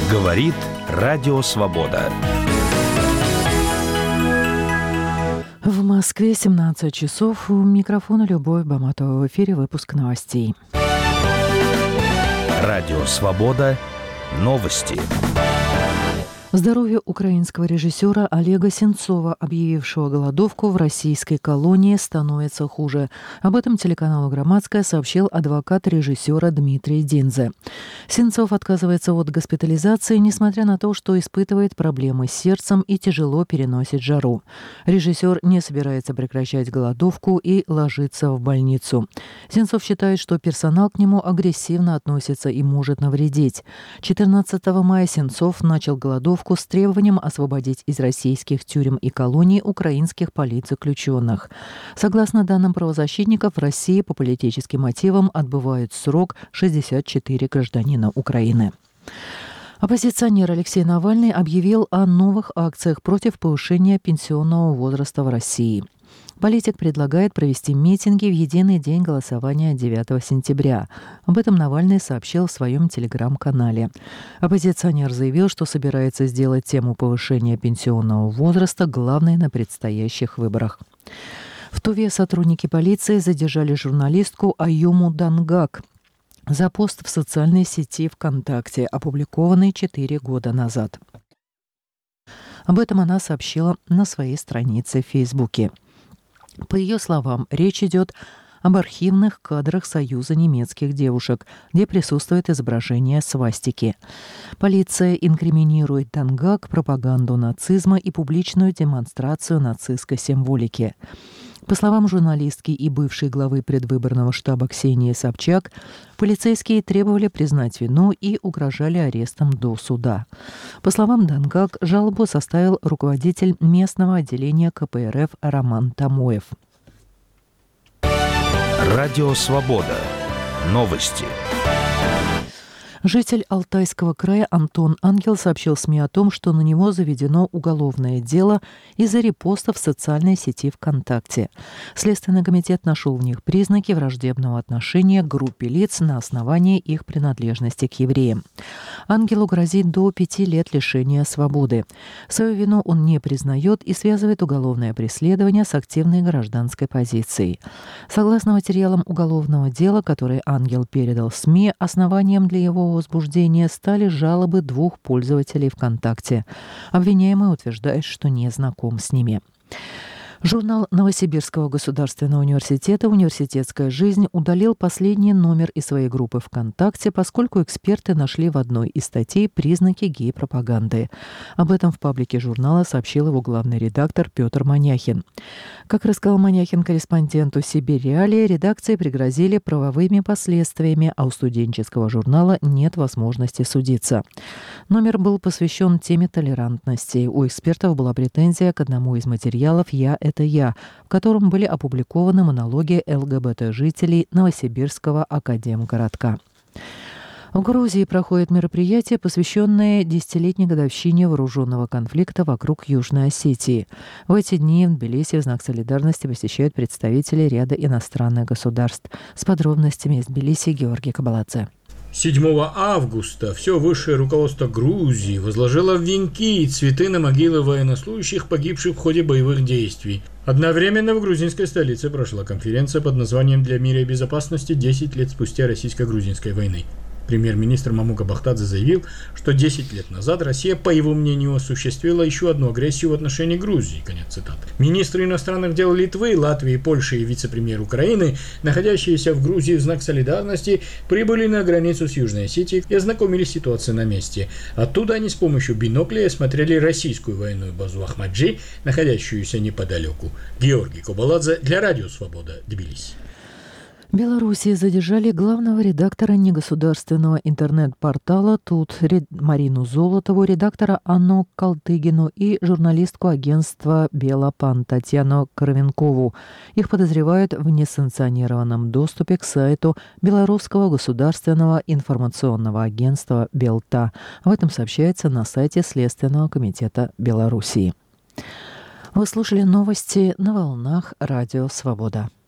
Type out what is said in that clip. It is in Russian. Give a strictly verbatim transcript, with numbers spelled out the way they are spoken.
Говорит Радио Свобода. В Москве семнадцать часов. У микрофона Любовь Баматова. В эфире выпуск новостей. Радио Свобода. Новости. Здоровье украинского режиссера Олега Сенцова, объявившего голодовку в российской колонии, становится хуже. Об этом телеканалу «Громадская» сообщил адвокат режиссера Дмитрий Динзе. Сенцов отказывается от госпитализации, несмотря на то, что испытывает проблемы с сердцем и тяжело переносит жару. Режиссер не собирается прекращать голодовку и ложиться в больницу. Сенцов считает, что персонал к нему агрессивно относится и может навредить. четырнадцатого мая Сенцов начал голодовку с требованием освободить из российских тюрем и колоний украинских политзаключенных. Согласно данным правозащитников, в России по политическим мотивам отбывают срок шестьдесят четыре гражданина Украины. Оппозиционер Алексей Навальный объявил о новых акциях против повышения пенсионного возраста в России. Политик предлагает провести митинги в единый день голосования девятого сентября. Об этом Навальный сообщил в своем телеграм-канале. Оппозиционер заявил, что собирается сделать тему повышения пенсионного возраста главной на предстоящих выборах. В Туве сотрудники полиции задержали журналистку Аюму Дангак за пост в социальной сети ВКонтакте, опубликованный четыре года назад. Об этом она сообщила на своей странице в Фейсбуке. По ее словам, речь идет об архивных кадрах Союза немецких девушек, где присутствует изображение свастики. Полиция инкриминирует Дангак пропаганду нацизма и публичную демонстрацию нацистской символики. По словам журналистки и бывшей главы предвыборного штаба Ксении Собчак, полицейские требовали признать вину и угрожали арестом до суда. По словам Дангак, жалобу составил руководитель местного отделения ка пэ эр эф Роман Тамоев. Радио Свобода. Новости. Житель Алтайского края Антон Ангел сообщил СМИ о том, что на него заведено уголовное дело из-за репоста в социальной сети ВКонтакте. Следственный комитет нашел в них признаки враждебного отношения к группе лиц на основании их принадлежности к евреям. Ангелу грозит до пяти лет лишения свободы. Свою вину он не признает и связывает уголовное преследование с активной гражданской позицией. Согласно материалам уголовного дела, которые Ангел передал СМИ, основанием для его возбуждения стали жалобы двух пользователей ВКонтакте. Обвиняемый утверждает, что не знаком с ними. Журнал Новосибирского государственного университета «Университетская жизнь» удалил последний номер из своей группы ВКонтакте, поскольку эксперты нашли в одной из статей признаки гей-пропаганды. Об этом в паблике журнала сообщил его главный редактор Петр Маняхин. Как рассказал Маняхин корреспонденту «Сибирь Реалии», редакции пригрозили правовыми последствиями, а у студенческого журнала нет возможности судиться. Номер был посвящен теме толерантности. У экспертов была претензия к одному из материалов «Я – это я», в котором были опубликованы монологи эл гэ бэ тэ-жителей Новосибирского академгородка. В Грузии проходит мероприятие, посвященное десятилетней годовщине вооруженного конфликта вокруг Южной Осетии. В эти дни в Тбилиси в знак солидарности посещают представители ряда иностранных государств. С подробностями из Тбилиси Георгий Кабаладзе. седьмого августа все высшее руководство Грузии возложило венки и цветы на могилы военнослужащих, погибших в ходе боевых действий. Одновременно в грузинской столице прошла конференция под названием «Для мира и безопасности десять лет спустя российско-грузинской войны». Премьер-министр Мамука Бахтадзе заявил, что десять лет назад Россия, по его мнению, осуществила еще одну агрессию в отношении Грузии. Конец цитаты. Министры иностранных дел Литвы, Латвии, Польши и вице-премьер Украины, находящиеся в Грузии в знак солидарности, прибыли на границу с Южной Осетией и ознакомились с ситуацией на месте. Оттуда они с помощью бинокля осмотрели российскую военную базу Ахмаджи, находящуюся неподалеку. Георгий Кабаладзе для Радио Свобода, Тбилиси. В Беларуси задержали главного редактора негосударственного интернет-портала «Тут» Марину Золотову, редактора Анну Калтыгину и журналистку агентства «Белопан» Татьяну Кровенкову. Их подозревают в несанкционированном доступе к сайту Белорусского государственного информационного агентства «Белта». Об этом сообщается на сайте Следственного комитета Белоруссии. Вы слушали новости на волнах Радио Свобода.